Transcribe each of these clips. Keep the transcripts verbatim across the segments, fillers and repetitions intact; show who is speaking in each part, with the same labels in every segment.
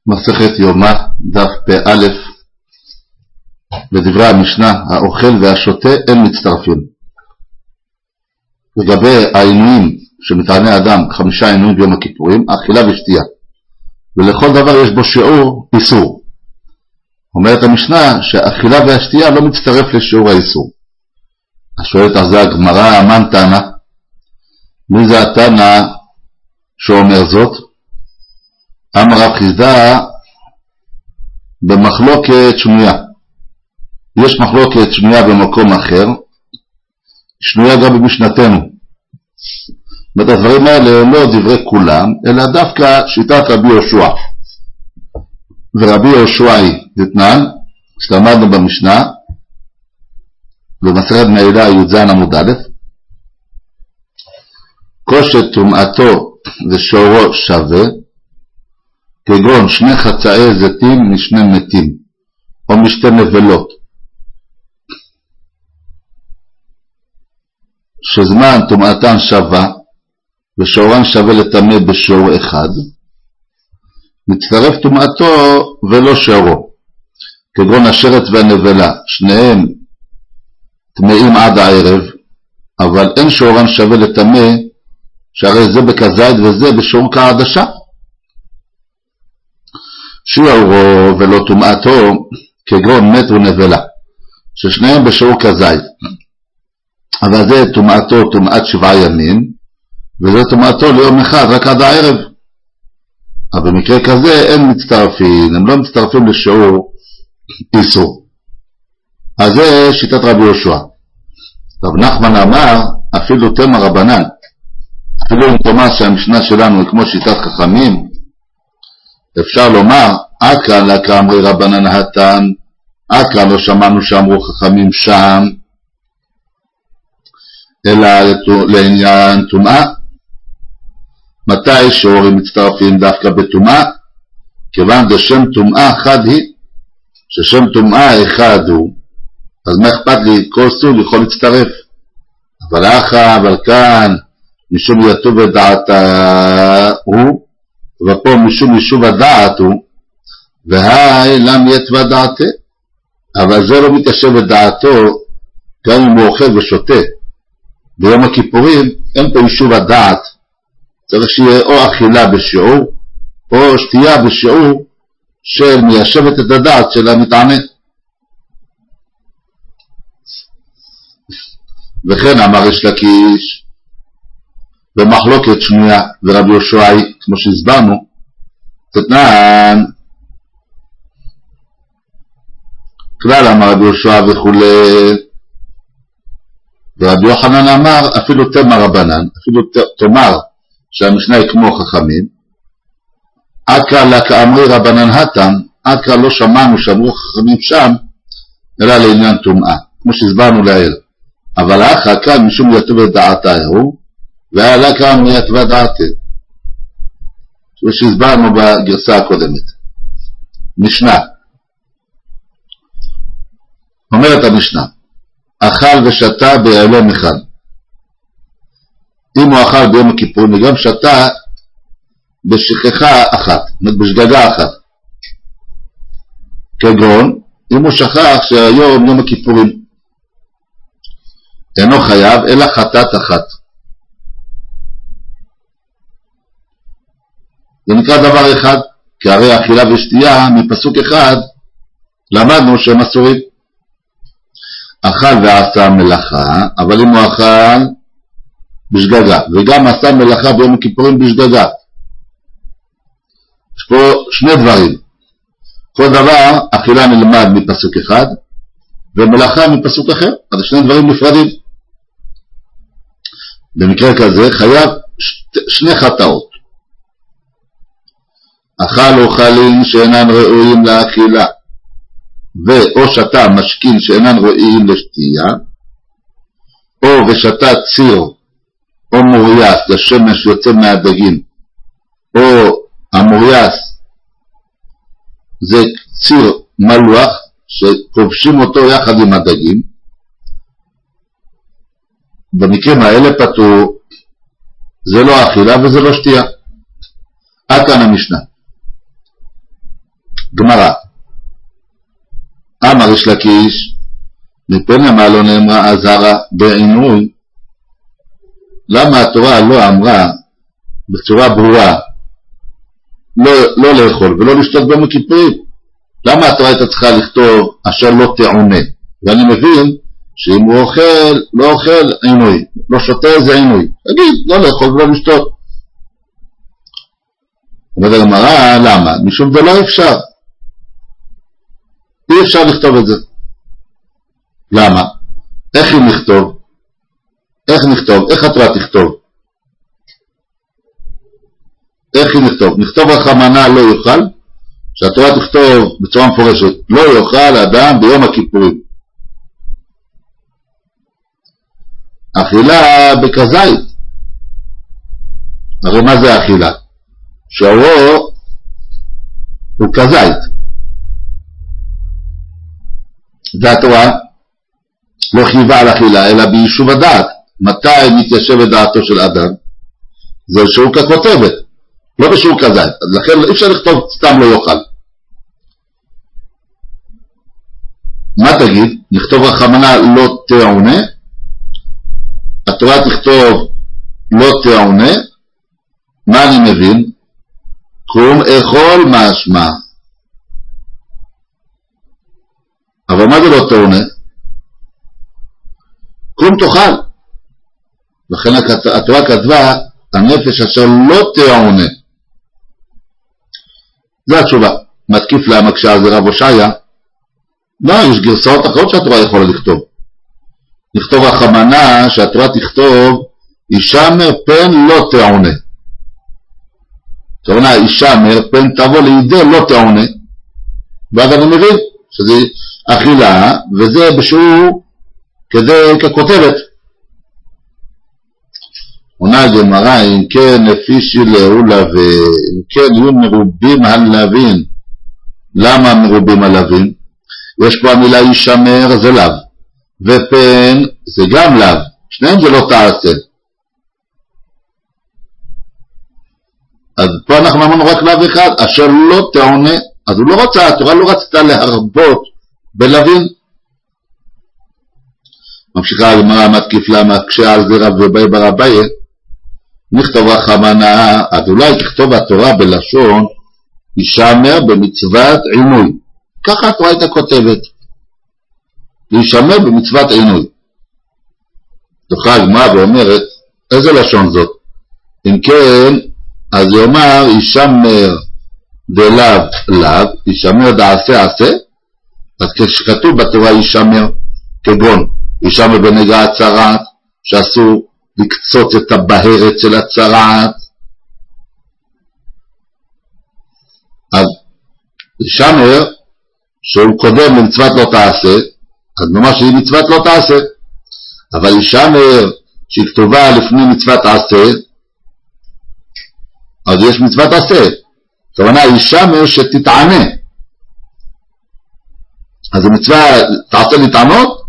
Speaker 1: מסכת יומא, דף פ"א, בדברי המשנה, האוכל והשותה אין מצטרפים. לגבי העינויים שמטעני אדם, חמישה עינויים ביום הכיפורים, אכילה ושתייה, ולכל דבר יש בו שיעור איסור. אומרת המשנה שהאכילה והשתייה לא מצטרף לשיעור האיסור. אז שואלת על זה הגמרא, מן תנא? מי זה התנא שאומר זאת? אמר רב חיסדא, במחלוקת שנויה. יש מחלוקת שנויה במקום אחר, שנויה גם במשנתנו. ואת הדברים האלה לא דברי כולם, אלא דווקא שיטת רבי יהושע. ורבי יהושע היא דתנן, שלמדנו במשנה, במסכת מעילה י"ז עמוד א', כל שטומאתו ושיעורו שווה, כגון שני חצאי זיתים משני מתים, או משתי נבלות, שזמן טומאתן שווה, ושיעורן שווה לטמא בשיעור אחד, מצטרף טומאתו ולא שיעורו, כגון השרץ והנבלה, שניהם טמאים עד הערב, אבל אין שיעורן שווה לטמא, שהרי זה בכזית וזה בשיעור כעדשה. שיעורו ולא טומאתו, כגון מת ונבלה, ששניהם בשיעור כזית, אבל זה טומאתו טומאת שבעה ימים, וזה טומאתו ליום אחד רק עד הערב. אבל במקרה כזה אין מצטרפים, הם לא מצטרפים לשיעור איסור. אז זה שיטת רבי יהושע. רב נחמן אמר, אפילו תמר רבנן, אפילו אם תאמר שהמשנה שלנו היא כמו שיטת חכמים, אפשר לומר, עד כאן לה כאמרי רבנן התן, עד כאן לא שמענו שאמרו חכמים שם, אלא לעניין טומאה. מתי שיעורים מצטרפים דווקא בטומאה? כיוון דשם טומאה חד היא, ששם טומאה אחד הוא, אז מה אכפת לי? כל סוג יכול להצטרף. אבל אחא, אבל כאן, משום יתוב הדעתה הוא, ופה משום יישוב הדעת הוא, והי לם יתווה דעתה. אבל זה לא מתיישב את דעתו, גם אם הוא אוכל ושותה. ביום הכיפורים אין פה יישוב הדעת, צריך שיהיה או אכילה בשיעור, או שתייה בשיעור של מיישבת את הדעת של המטענה. וכן אמר יש לקיש, במחלוקת שנויה ורבי יהושע, כמו שהסברנו, תתנן, כלל אמר רבי יהושע וכולי, ורבי יוחנן אמר, אפילו תמר רבנן, אפילו תאמר שהמשנה היא כמו חכמים, עד כאן לה כאמרי רבנן התן, עד כאן לא שמענו שאמרו חכמים שם, אלא לעניין טומאה, כמו שהסברנו לעיל. אבל אחר כאן משום יתווה דעתה הוא, ועלה כאן יתווה דעתה, כמו שהסברנו בגרסה הקודמת. משנה, אומרת המשנה, אכל ושתה בהיעלם אחד. אם הוא אכל ביום הכיפורים וגם שתה בשכחה אחת, בשגגה אחת. כגון, אם הוא שכח שהיום יום הכיפורים, אינו חייב אלא חטאת אחת. זה נקרא דבר אחד, כי הרי אכילה ושתייה מפסוק אחד למדנו שהם אסורים. אכל ועשה מלאכה, אבל אם הוא אכל בשגגה, וגם עשה מלאכה ביום הכיפורים בשגגה, יש פה שני דברים. כל דבר, אכילה נלמד מפסוק אחד, ומלאכה מפסוק אחר, אז שני דברים נפרדים. במקרה כזה חייב שני חטאות. אכל אוכלים שאינן ראויים לאכילה, ואו שתה משכין שאינן ראויים לשתייה, או ושתה ציר או מורייס לשמש יוצא מהדגים, או המורייס זה ציר מלוח שכובשים אותו יחד עם הדגים. במקרים האלה פטור, זה לא אכילה וזה לא שתייה. עד כאן המשנה. גמרא. אמר יש לקיש, מפני מה לא נאמרה אזהרה בעינוי? למה התורה לא אמרה בצורה ברורה לא, לא לאכול ולא לשתות ביום הכיפורים? למה התורה הייתה צריכה לכתוב אשר לא תעונה? ואני מבין שאם הוא אוכל, לא אוכל עינוי, לא שותה זה עינוי. תגיד, לא לאכול ולא לשתות. אומרת הגמרא, למה? משום זה לא אפשר. אי אפשר לכתוב את זה. למה? איך אם נכתוב? איך נכתוב? איך התורה תכתוב? איך אם נכתוב? נכתוב רחמנה לא יאכל, שהתורה תכתוב בצורה מפורשת, לא יאכל אדם ביום הכיפורים. אכילה בכזית. הרי מה זה אכילה? שאורו הוא כזית. והתורה לא חייבה על אכילה, אלא ביישוב הדעת. מתי מתיישבת דעתו של אדם? זה שהוא ככותבת, לא בשיעור כזית. לכן אי אפשר לכתוב סתם לא יאכל. מה תגיד? נכתוב רחמנה לא תעונה? התורה תכתוב לא תעונה? מה אני מבין? קום אכול משמע. אבל מה זה לא תעונה? קום תאכל. לכן התורה כתבה הנפש אשר לא תעונה. זה התשובה. מתקיף לה מקשה על זה רב הושעיה. לא, יש גרסאות אחרות שהתורה יכולה לכתוב. לכתוב רחמנה שהתורה תכתוב ישמר פן לא תעונה. תעונה ישמר פן תבוא לידי לא תעונה. ואז אני מבין שזה אכילה וזה בשיעור כדי ככותבת. עונה הגמרא, אם כן לפי שילהו לווה, אם כן יהיו מרובים הלווין. למה מרובים הלווין? יש פה המילה ישמר זה לאו, ופן זה גם לאו, שניהם זה לא תעשה. אז פה אנחנו אמרנו רק לאו אחד, אשר לא תעונה. אז הוא לא רצה, התורה לא רצתה להרבות בלווין. ממשיכה הגמרא, מתקיף לה מקשה על זה רב ובאי בר אביי, נכתוב רחמנה. אז אולי תכתוב התורה בלשון ישמר במצוות עינוי. ככה התורה הייתה כותבת, להישמר במצוות עינוי. תוכל הגמרא ואומרת, איזה לשון זאת? אם כן, אז יאמר ישמר דלאו לאו, ישמר דעשה עשה. אז כשכתוב בתורה ישמר, כגון ישמר בנגע הצרעת, שאסור לקצוץ את הבהרת של הצרעת, אז ישמר שהוא קודם למצוות לא תעשה, אז נאמר שהיא מצוות לא תעשה. אבל ישמר שהיא כתובה לפני מצוות עשה, אז יש מצוות עשה. כוונה ישמר שתתענה. אז המצווה תעשה להתענות,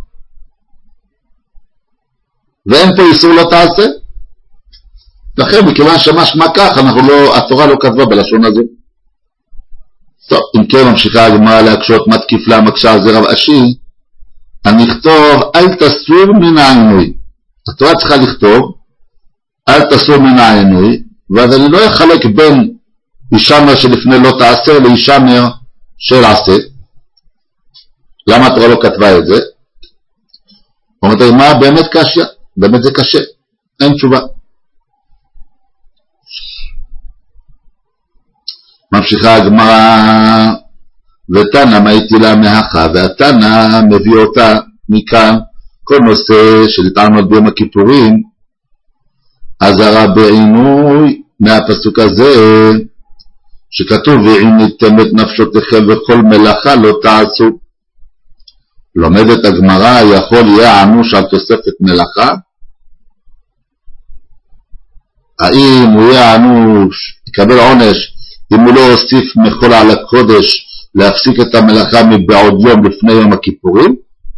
Speaker 1: ואין פה איסור לא תעשה. לכן מכיוון שמשמע כך, אנחנו לא, התורה לא כתבה בלשון הזה. טוב, אם כן ממשיכה הגמרא להקשות, מתקיף לה מקשה על זה רב אשי, אני אכתוב אל תסור מן העינוי. התורה צריכה לכתוב אל תסור מן העינוי, ואז אני לא אחלק בין ישמר שלפני לא תעשה לישמר של עשה. למה התורה לא כתבה את זה? אומרת מה באמת קשה? באמת זה קשה, אין תשובה. ממשיכה הגמרא, ותנא מאיתילה מהכה, והתנא מביא אותה מכאן, כל נושא של התענות ביום הכיפורים, אזהרה בעינוי מהפסוק הזה, שכתוב ועיניתם את נפשותיכם וכל מלאכה לא תעשו. לומדת הגמרא, יכול יהיה ענוש על תוספת מלאכה? האם הוא יהיה ענוש, יקבל עונש, אם הוא לא הוסיף מחול על הקודש להפסיק את המלאכה מבעוד יום לפני יום הכיפורים?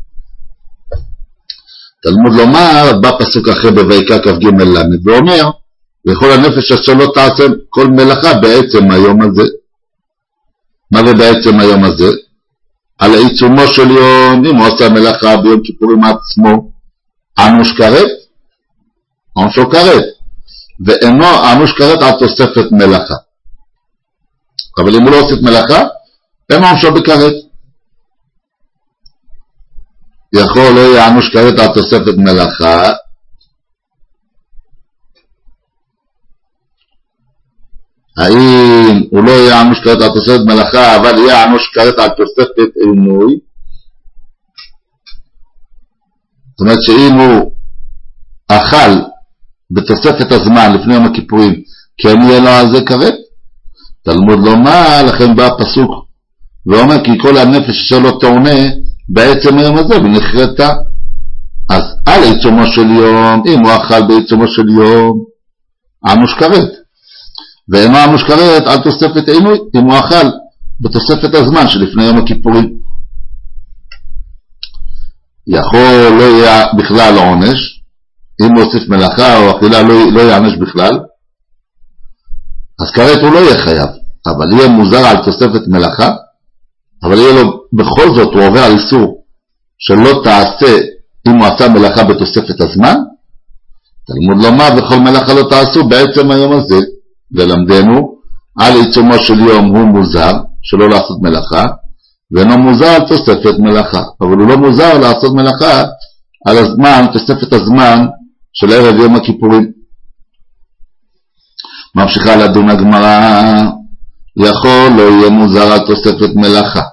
Speaker 1: תלמוד לומר, בא פסוק אחר בויקרא כ"ג למד, ואומר, וכל הנפש אשר לא תעשה כל מלאכה בעצם היום הזה. מה זה בעצם היום הזה? על עיצומו של יום, אם הוא עושה מלאכה ביום כיפורים עצמו, אנוש כרת, עונשו כרת, ואינו אנוש כרת על תוספת מלאכה. אבל אם הוא לא עושה את מלאכה, אין עונשו בכרת. יכול לא יהיה אנוש כרת על תוספת מלאכה, האם הוא לא יהיה אנוש כרת על תוספת מלאכה, אבל יהיה אנוש כרת על תוספת עינוי? זאת אומרת שאם הוא אכל בתוספת הזמן לפני יום הכיפורים, כן יהיה לו על זה כרת? תלמוד לומר, לכן בא הפסוק ואומר כי כל הנפש שלו תעונה בעצם היום הזה ונחרטה. אז על עיצומו של יום, אם הוא אכל בעיצומו של יום, אנוש כרת, ואינו אנוש כרת על תוספת עינוי, אם הוא אכל בתוספת הזמן שלפני יום הכיפורים. יכול לא יהיה בכלל עונש, אם הוא הוסיף מלאכה או אכילה לא, לא יענש בכלל, אז כרת הוא לא יהיה חייב, אבל יהיה מוזר על תוספת מלאכה, אבל יהיה לו בכל זאת, הוא עובר על איסור שלא תעשה אם הוא עשה מלאכה בתוספת הזמן. תלמוד לומר וכל מלאכה לא תעשו בעצם היום הזה, ולמדנו על עיצומו של יום הוא מוזר שלא לעשות מלאכה, ואינו מוזר על תוספת מלאכה, אבל הוא לא מוזר לעשות מלאכה על הזמן, תוספת הזמן של ערב יום הכיפורים. ממשיכה לדון הגמרא, יכול לא יהיה מוזר על תוספת מלאכה,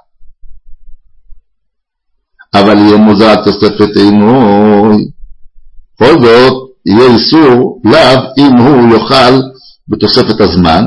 Speaker 1: אבל יהיה מוזר על תוספת עינוי. כל זאת יהיה איסור לאו אם הוא יאכל בתוספת הזמן,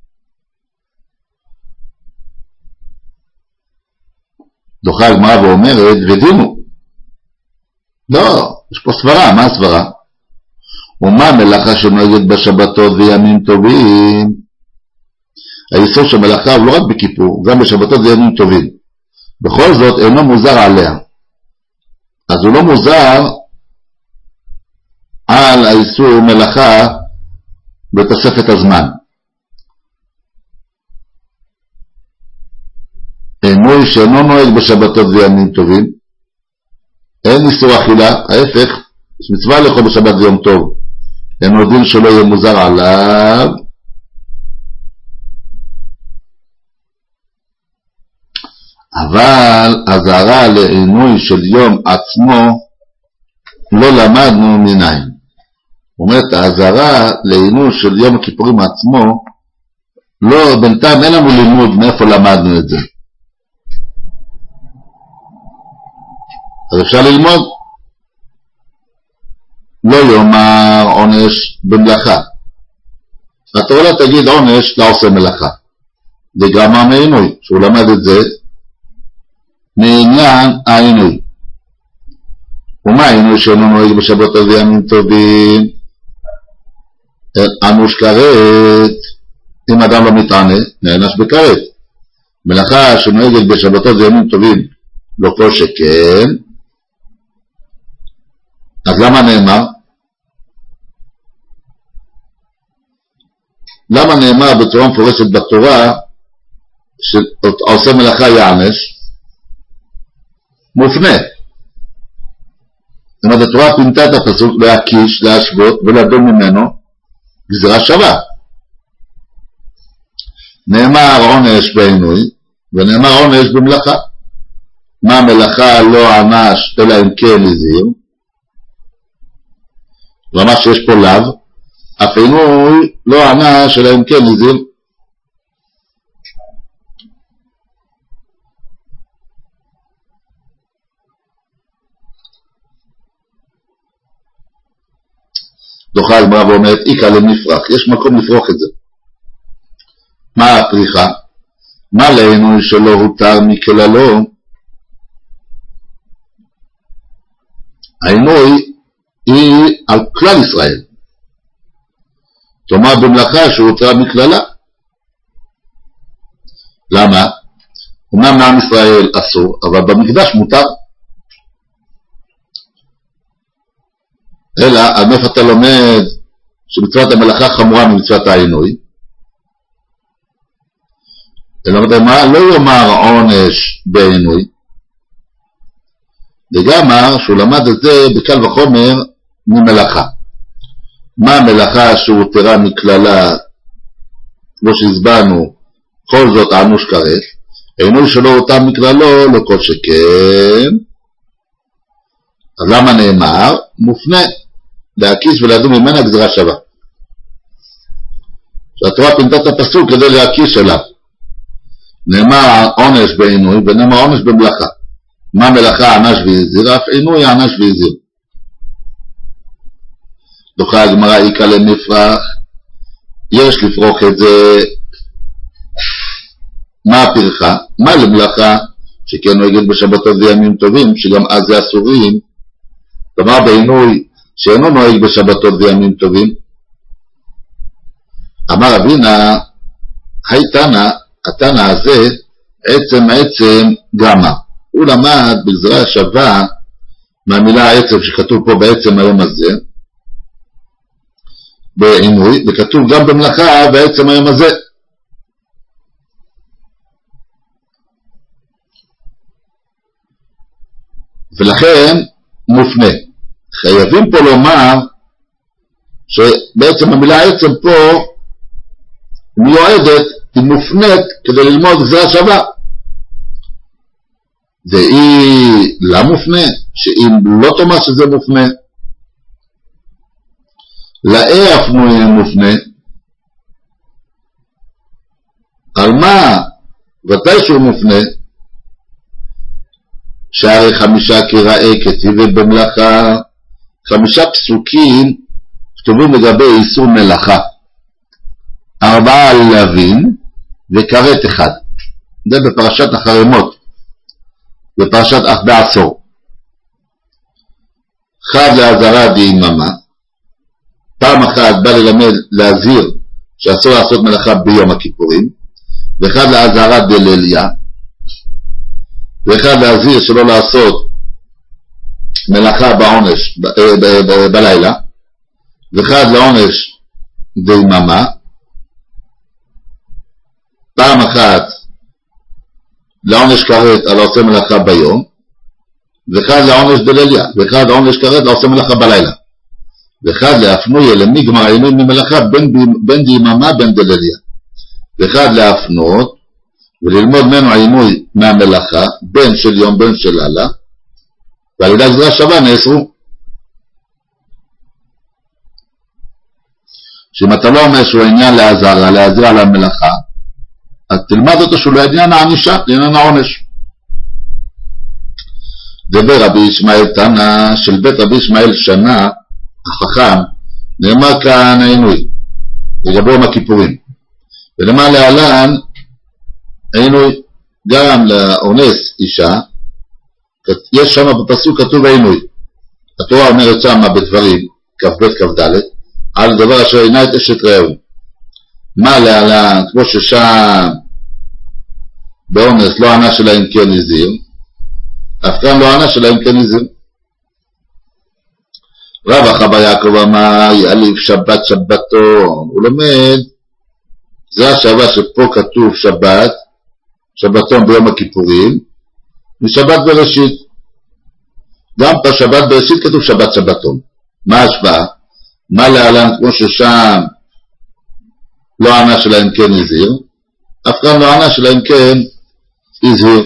Speaker 1: דוחה הגמרא ואומרת ודינו. לא, יש פה סברה. מה הסברה? ומה מלאכה שנוהגת בשבתות וימים טובים? היסוד של מלאכה הוא לא רק בכיפור, גם בשבתות וימים טובים. בכל זאת אינו מוזר עליה, אז הוא לא מוזר על האיסור מלאכה בתוספת הזמן. עינוי שאינו נוהג בשבתות וימים טובים, אין איסור אכילה, ההפך, יש מצווה לאכול בשבת ויום טוב, הם יודעים שלא יהיה מוזר עליו. אבל הזהרה לעינוי של יום עצמו לא למדנו מניין. זאת אומרת, הזהרה לעינוי של יום הכיפורים עצמו, לא, בינתיים אין לנו לימוד מאיפה למדנו את זה. אז אפשר ללמוד. לא יאמר עונש במלאכה. התורה תגיד עונש לעושה מלאכה. זה גם העינוי, שהוא למד את זה מעניין העינוי. ומה העינוי שאינו נוהג בשבתות וימים טובים? אנוש כרת. אם אדם לא מתענה, נענש בכרת. מלאכה שנוהגת בשבתות וימים טובים לא כל שכן. אז למה נאמר? למה נאמר בצורה מפורשת בתורה שעושה מלאכה יענש? מופנה. זאת אומרת, התורה פינתה את הפסוק להקיש, להשוות ולדון ממנו גזירה שווה. נאמר עונש בעינוי ונאמר עונש במלאכה. מה מלאכה לא ענש אלא אם כן הזהיר, ואמר שיש פה לאו, אף עינוי לא ענש אלא אם כן הזהיר. דוחה הגמרא ואומרת איקה למפרח, יש מקום לפרוח את זה. מה הפריחה? מה לעינוי שלא הותר מכללו? העינוי היא על כלל ישראל, תאמר במלאכה שהותר מכללה. למה? אומנם מעם ישראל אסור, אבל במקדש מותר. אלא, על מאיפה אתה לומד שמצוות המלאכה חמורה ממצוות העינוי? אלא במה לא יאמר עונש בעינוי, וגמר שהוא למד את זה בקל וחומר ממלאכה. מה המלאכה שהותרה מכללה, כמו שהסברנו, כל זאת אנוש כרת, עינוי שלא הותר מכללו, לא כל שכן. אז למה נאמר? מופנה להקיש ולדון ממנה גזירה שווה. שהתורה פינתה את הפסוק כדי להקיש עליו. נאמר עונש בעינוי ונאמר עונש במלאכה. מה מלאכה ענש והזיר, אף עינוי ענש והזיר. דוחה הגמרא איקה למפרח, יש לפרוח את זה. מה הפרחה? מה למלאכה? שכן נוהגת בשבתות וימים טובים, שגם אז זה אסורים. כלומר בעינוי שאינו נוהג בשבתות וימים טובים. אמר אבינה, היי תנא, התנא הזה עצם עצם גמא. הוא למד בגזירה שווה מהמילה העצם שכתוב פה בעצם היום הזה בעינוי, וכתוב גם במלאכה בעצם היום הזה. ולכן מופנה. חייבים פה לומר שבעצם המילה עצם פה מיועדת, היא מופנית כדי ללמוד גזירה שווה. והיא לא מופנה, שאם לא תאמר שזה מופנה, לאי אפנו יהיה מופנה. על מה? ודאי שהוא מופנה, שהרי חמישה קראה כתיבי במלאכה, חמישה פסוקים כתובים לגבי איסור מלאכה, ארבעה להבין וכרת אחד. זה בפרשת החרמות, בפרשת אח בעשור. חד להזרה דיממה, פעם אחת בא ללמד להזהיר שאסור לעשות מלאכה ביום הכיפורים, ואחד להזרה דליליה, ואחד להזהיר שלא לעשות מלאכה בעונש ב- ב- ב- ב- בלילה, ואחד לעונש דיממה, פעם אחת לעונש כרת על העושה מלאכה ביום, ואחד לעונש דליליה, ואחד לעונש כרת על העושה מלאכה בלילה, ואחד להפנויה למגמר העינוי ממלאכה בין, בין דיממה בין דליליה, ואחד להפנות וללמוד ממנו העינוי מהמלאכה בין של יום בין של לילה, ועל ידי גזירה שווה נאסרו. שאם אתה לא אומר שהוא עניין להזרה, להזיר על המלאכה, אז תלמד אותו שהוא לא עניין הענישה, לעניין העונש. דבר רבי ישמעאל תנא של בית רבי ישמעאל שנה, החכם, נאמר כאן העינוי, לגבי יום הכיפורים. ולמה להלן, העינוי, גם לאונס אישה, יש שם בפסוק כתוב העינוי. התורה אומרת שם בדברים, כ"ב כ"ד, על דבר אשר עינה את אשת רעהו. מה להלן, כמו ששם באונס לא ענה שלהם כן הזיר, אף כאן לא ענה שלהם כן הזיר. רב אחא בר יעקב אמר, יאליף שבת שבתון. הוא לומד, זה השווה שפה כתוב שבת, שבתון ביום הכיפורים, משבת בראשית. גם בשבת בראשית כתוב שבת שבתון. מה השוואה? מה להלן, כמו ששם לא ענה שלהם כן הזיר, אף כאן לא ענה שלהם כן הזיר.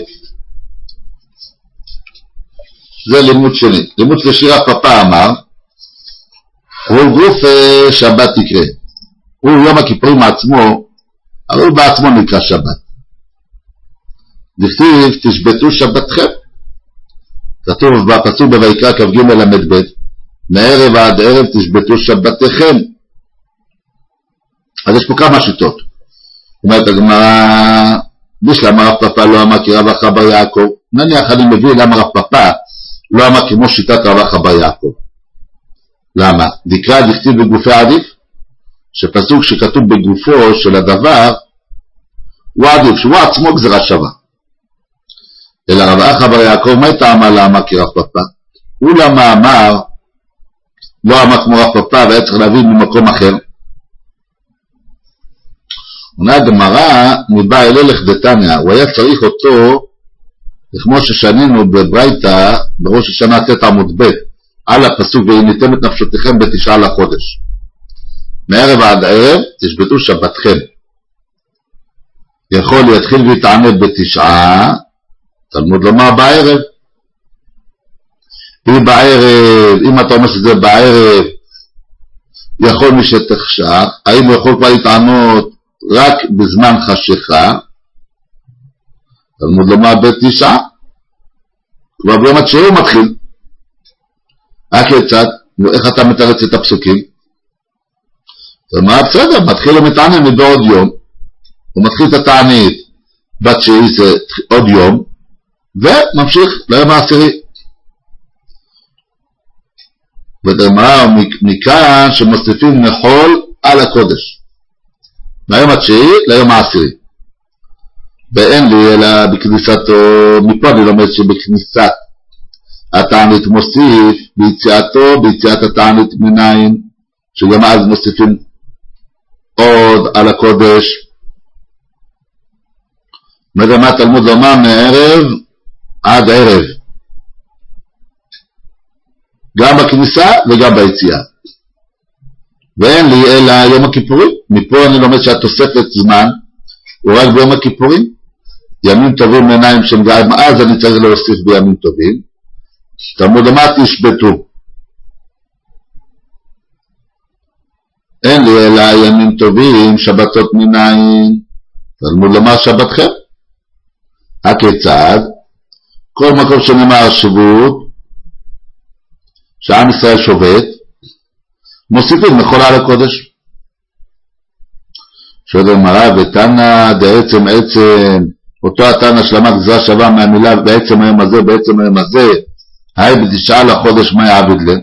Speaker 1: זה לימוד שני. לימוד שלישי רב פאפא אמר, הוא גוף שבת תקרא. הוא יום הכיפורים עצמו, אבל הוא בעצמו נקרא שבת. דכתיב תשבתו שבתכם. כתוב בפסוק בויקרא כ"ג למ"ב, מערב עד ערב תשבתו שבתכם. אז יש פה כמה שיטות. אומרת הגמרא, בשלמה רב פאפא לא אמר כרב אחא בר יעקב. נניח אני מבין למה רב פאפא לא אמר כמו שיטת רב אחא בר יעקב. למה? דקרא דכתיב בגופי עדיף, שפסוק שכתוב בגופו של הדבר הוא עדיף, שהוא עצמו גזירה שווה. אלא רב אחא בר יעקב מה טעמה למה כרב פאפא? הוא למה אמר, לא אמר כמו רב פאפא והיה צריך להבין ממקום אחר. עונה הגמרא, מבא אלה לכדתניא, הוא היה צריך אותו, כמו ששנינו בברייתא, בראש השנה ט' עמוד ב', על הפסוק והניתם את נפשותיכם בתשעה לחודש. מערב עד ערב תשבתו שבתכם. יכול להתחיל ויתענב בתשעה, תלמוד לומר בערב. אם בערב, אם אתה אומר שזה בערב, יכול מי שתחשך, האם הוא יכול כבר להתענות רק בזמן חשיכה, תלמוד לומר בתשעה, כבר ביום התשיעי הוא מתחיל. הכיצד? איך אתה מתרץ את הפסוקים? ומה בסדר, מתחיל ומתענן מבעוד יום, הוא מתחיל את התענית בתשיעי זה עוד יום, וממשיך ליום העשירי. ודמה מכאן שמוסיפים מחול על הקודש, מהיום התשיעי ליום העשירי. ואין לי אלא בכניסתו, מפה אני לומד שבכניסת התענית מוסיף, ביציאתו, ביציאת התענית מנין, שגם אז מוסיפים עוד על הקודש. מדמה תלמוד לומר מערב עד ערב, גם בכניסה וגם ביציאה. ואין לי אלא יום הכיפורים, מפה אני לומד שהתוספת זמן הוא רק ביום הכיפורים, ימים טובים מעיניים שהם גם אז אני צריך להוסיף בימים טובים. תלמוד לומר תשבתו, אין לי אלא ימים טובים שבתות מנין, תלמוד לומר שבתכם. הכיצד? כל מקום שנאמר שבות, שעם ישראל שובת, מוסיפים מחול על הקודש. שואל הגמרא, ותנא דעצם עצם, אותו התנא שלמד גזרה שווה מהמילה בעצם היום הזה, בעצם היום הזה, היי בתשעה לחודש מה יעבד לה?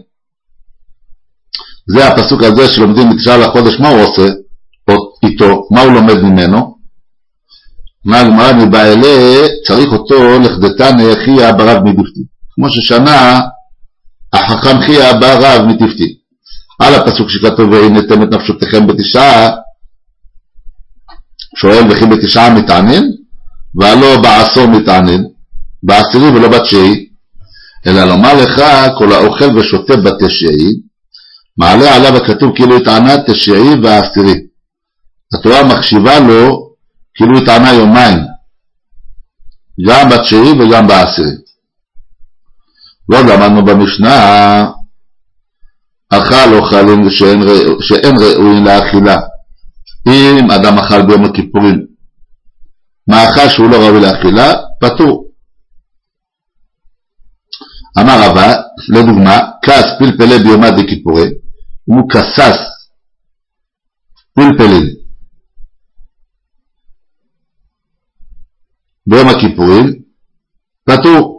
Speaker 1: זה הפסוק הזה שלומדים בתשעה לחודש, מה הוא עושה איתו? מה הוא לומד ממנו? מה הגמרא מבא אלה, צריך אותו לכדתניא חייא ברב מדפתי. כמו ששנה החכם חייא ברב מדפתי. על הפסוק שכתוב והניתם את נפשותיכם בתשעה, שואל וכי בתשעה מתענן, ולא בעשור מתענן, בעשירי ולא בתשיעי, אלא לומר לך כל האוכל ושותה בתשיעי, מעלה עליו הכתוב כאילו התענה תשיעי והעשירי. התורה מחשיבה לו כאילו התענה יומיים, גם בתשיעי וגם בעשירי. לא למדנו במשנה, אכל אוכלים שאין, שאין ראויים לאכילה. אם אדם אכל ביום הכיפורים מאכל שהוא לא ראוי לאכילה, פטור. אמר רבא, לדוגמה, כס פלפלי ביומא דכיפורי, אם הוא כסס פלפלים ביום הכיפורים, פטור.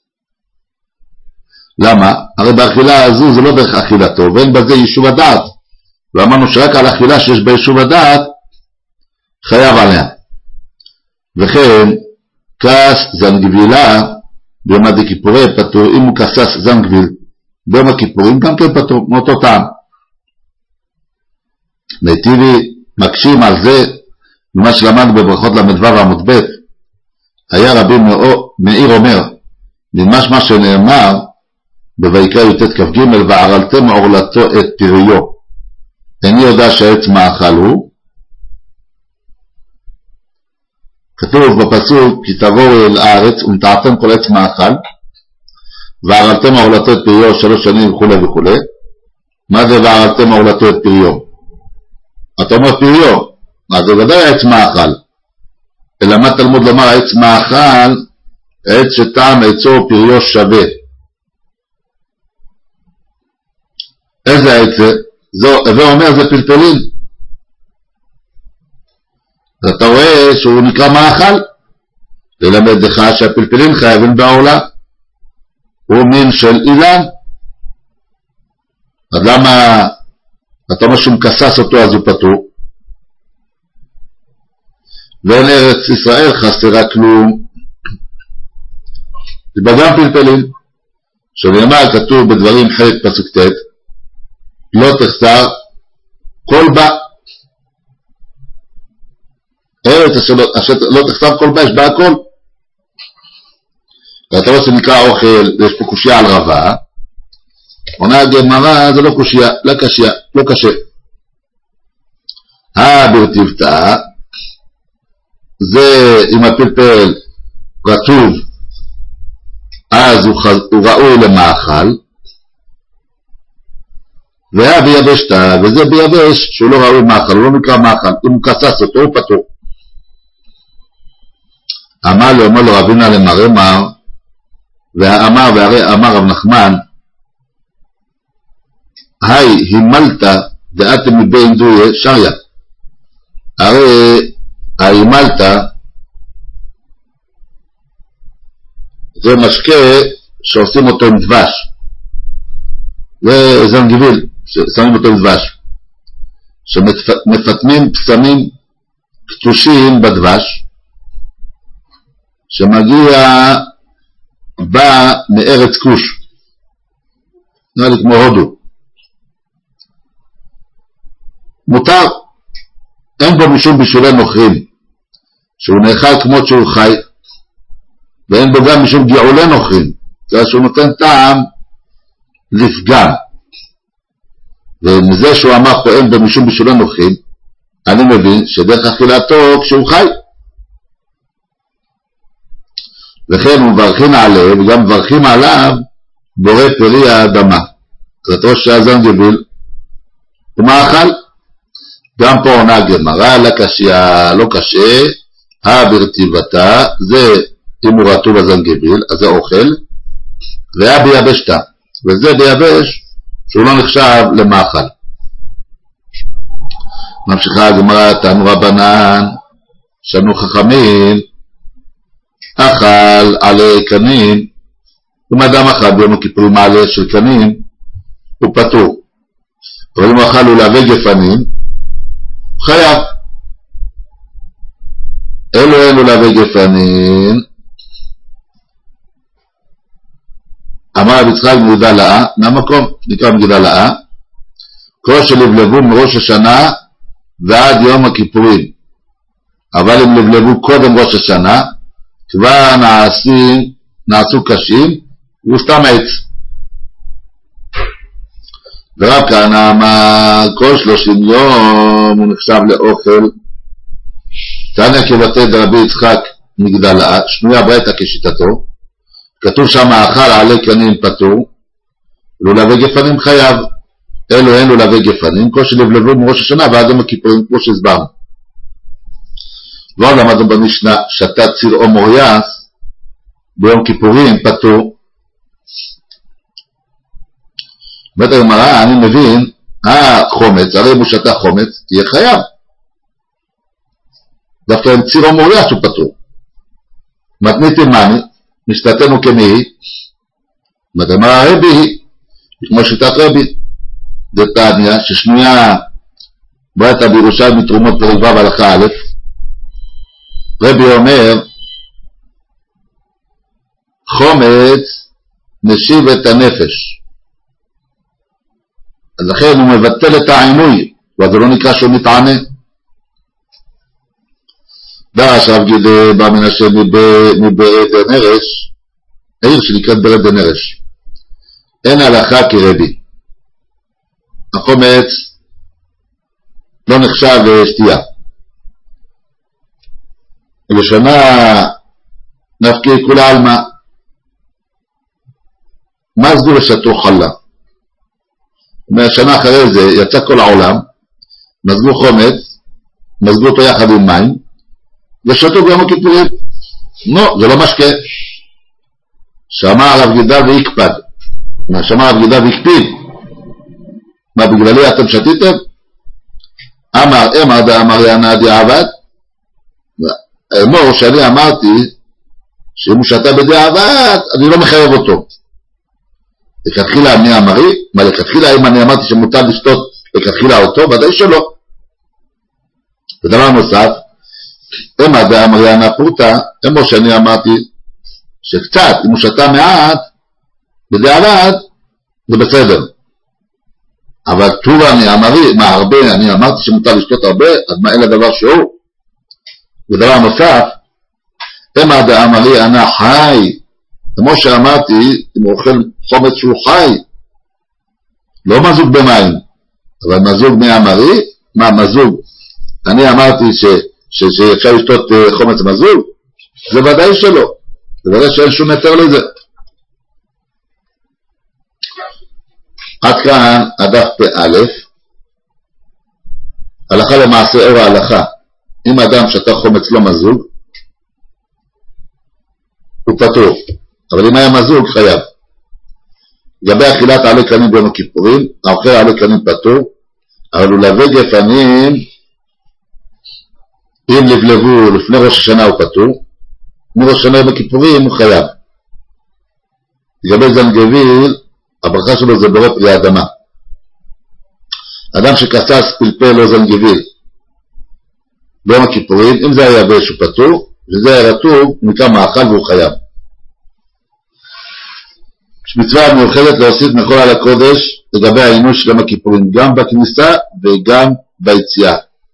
Speaker 1: למה? הרי באכילה הזו זה לא דרך אכילתו, ואין בזה יישוב הדעת. ואמרנו שרק על אכילה שיש בה יישוב הדעת, חייב עליה. וכן, כס זנגבילה ביומא דכיפורי פטור, אם הוא כסס זנגביל ביום הכיפורים, גם כן פטור, מאותו טעם. מיטיבי מקשים על זה, ממה שלמדנו בברכות למדבר ועמוד ב', היה רבי מאיר אומר, ממש מה שנאמר, בויקרא י"ט כ"ג, וערלתם עורלתו את פריו. איני יודע שהעץ מאכל הוא. כתוב בפסוק, כי תבואו אל הארץ ונטעתם כל עץ מאכל, וערלתם עורלתו את פריו שלוש שנים וכו' וכו'. מה זה וערלתם עורלתו את פריו? אתה אומר פריו, אז זה ודאי העץ מאכל. אלא מה תלמוד לומר העץ מאכל, העץ שטעם עצו פריו שווה. איזה עץ זה? הווה אומר זה פלפלים. אתה רואה שהוא נקרא מאכל, ללמד לך שהפלפלים חייבים בעורלה, הוא מין של אילן. אז למה אתה אומר שהוא מקסס אותו אז הוא פטור? ואין ארץ ישראל חסרה כלום, זה בגם פלפלים, שנאמר כתוב בדברים חלק פסוק ט', לא תחסר כל בה. בארץ אשר לא תחסם כל באש בהכל. ואתה רואה שנקרא אוכל, ויש פה קושיה על רבה, עונה הגמרא, זה לא קושיה, לא קשיה, לא קשה. הברטיבתא, זה אם הפלפל רטוב, אז הוא, חז... הוא ראוי למאכל, והביבשתא, וזה ביבש שהוא לא ראוי מאכל, הוא לא נקרא מאכל, אם הוא קסס אותו הוא פטור. אמר לו, אמר לו רבינה למר אמר, והאמר והרי אמר רב נחמן, היי הימלתא דאתם מבין דויה שריה. הרי ההימלתא זה משקה שעושים אותו עם דבש, זה זנגביל ששמים אותו עם דבש, שמפטמים פסמים קטושים בדבש, שמגיע בא מארץ כוש, נראה לי כמו הודו. מותר, אין בו משום בישולי נוכרים, שהוא נאכל כמו שהוא חי, ואין בו גם משום גאולי נוכרים, זה שהוא נותן טעם לפגם. ומזה שהוא אמר פה אין בו משום בישולי נוכרים, אני מבין שדרך אכילתו כשהוא חי. וכן הוא מברכים עליו, וגם מברכים עליו בורא פרי האדמה. זאת ראש שהזנגביל הוא מאכל. גם פה עונה הגמרא, לא קשיה, לא קשה, הברטיבתא, זה אם הוא רטוב הזנגביל, אז זה אוכל, והביבשתא, וזה ביבש שהוא לא נחשב למאכל. ממשיכה הגמרא, תנו רבנן, שנו חכמים, אכל עלי קנים, אם אדם אכל ביום הכיפורים מעלה של קנים, הוא פטור. אבל אם הוא אכל לולבי גפנים, חייב. אלו אלו לולבי גפנים, אמר רבי יצחק מגידה לאה, מהמקום נקרא מגידה לאה, כל שלבלבו מראש השנה ועד יום הכיפורים, אבל אם לבלבו קודם ראש השנה, כבר נעשים, נעשו קשים, והוא סתם עץ. ורב כהנא אמר, כל שלושים יום הוא נחשב לאוכל. תניא כבתי דרבי יצחק מגידה לאה, שנויה ברייתא כשיטתו, כתוב שם האכל עלי קנים פטור, לולבי גפנים חייב. אלו אין לולבי גפנים, כל שלבלבו מראש השנה ועד יום הכיפורים, כמו שהסברנו. ועוד למדנו במשנה, שתת ציר או מוריאס, ביום כיפורים פטור. בית הגמרא, אני מבין, החומץ, הרי אם הוא שתה חומץ, תהיה חייב. דווקא עם ציר או מוריאס הוא פטור. מתניתי מני, משתתנו כמי, בית הגמרא רבי היא, כמו שיטת רבי, דתניא, ששנויה ברייתא בירושלים מתרומות פרק ו' הלכה א', רבי אומר, חומץ משיב את הנפש. אז לכן הוא מבטל את העינוי, וזה לא נקרא שהוא מתענה. דרש רב גידה בא מנשה מברד הנרש, העיר שנקראת ברד הנרש. אין הלכה כרבי. החומץ לא נחשב לשתייה. ולשנה נפקי כולה על מה? מזגו לשתו חלה. מהשנה אחרי זה יצא כל העולם, מזגו חומץ, מזגו אותו יחד עם מים, ושתו ביום הכיפורים. לא, זה לא משקה. שמע הרב גידה ויקפד. שמע הרב גידה ויקפיד. מה, בגללי אתם שתיתם? אמר, אמר דה אמר יענה דיעבד. אמור שאני אמרתי שאם הוא שתה בדיעבד, אני לא מחייב אותו. לכתחילה אני אמרי, מה לכתחילה אם אני אמרתי שמותר לשתות לכתחילה אותו, ודאי שלא. ודבר נוסף, אמא דה אמריאנה פורטה, אמור שאני אמרתי שקצת, אם הוא שתה מעט, בדיעבד, זה בסדר. אבל טובה אני אמרי, מה הרבה, אני אמרתי שמותר לשתות הרבה, אז מה אין לדבר שהוא? ודבר נוסף, אמה דאמרי אנא חי, כמו שאמרתי, אם הוא אוכל חומץ שהוא חי, לא מזוג במים, אבל מזוג מאמרי, מה מזוג? אני אמרתי ש, ש, שאפשר לשתות חומץ מזוג, זה ודאי שלא, זה ודאי שאין שום היתר לזה. עד כאן הדף פ"א, הלכה למעשה אור ההלכה, אם אדם שתה חומץ לא מזוג, הוא פטור, אבל אם היה מזוג חייב. לגבי אכילת עלי קנים ביום הכיפורים, האוכל עלי קנים פטור, אבל הוא לבא גפנים, אם לבלבו לפני ראש השנה הוא פטור, מראש השנה ביום הכיפורים הוא חייב. לגבי זנגביל, הברכה שלו זה בורא פרי האדמה. אדם שכסס פלפל או זנגביל ביום הכיפורים, אם זה היה יבש הוא פטור, וזה היה רטוב, נקרא מאכל והוא חייב. יש מצווה מיוחדת להוסיף מחול על הקודש לגבי העינוי של יום הכיפורים, גם בכניסה וגם ביציאה.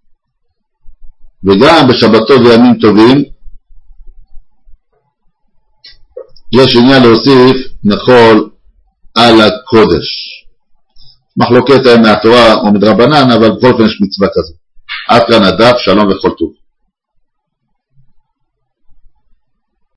Speaker 1: וגם בשבתות וימים טובים, יש עניין להוסיף מחול על הקודש. מחלוקת מהתורה או מדרבנן, אבל בכל אופן יש מצווה כזו. עד כאן הדף, שלום וכל טוב.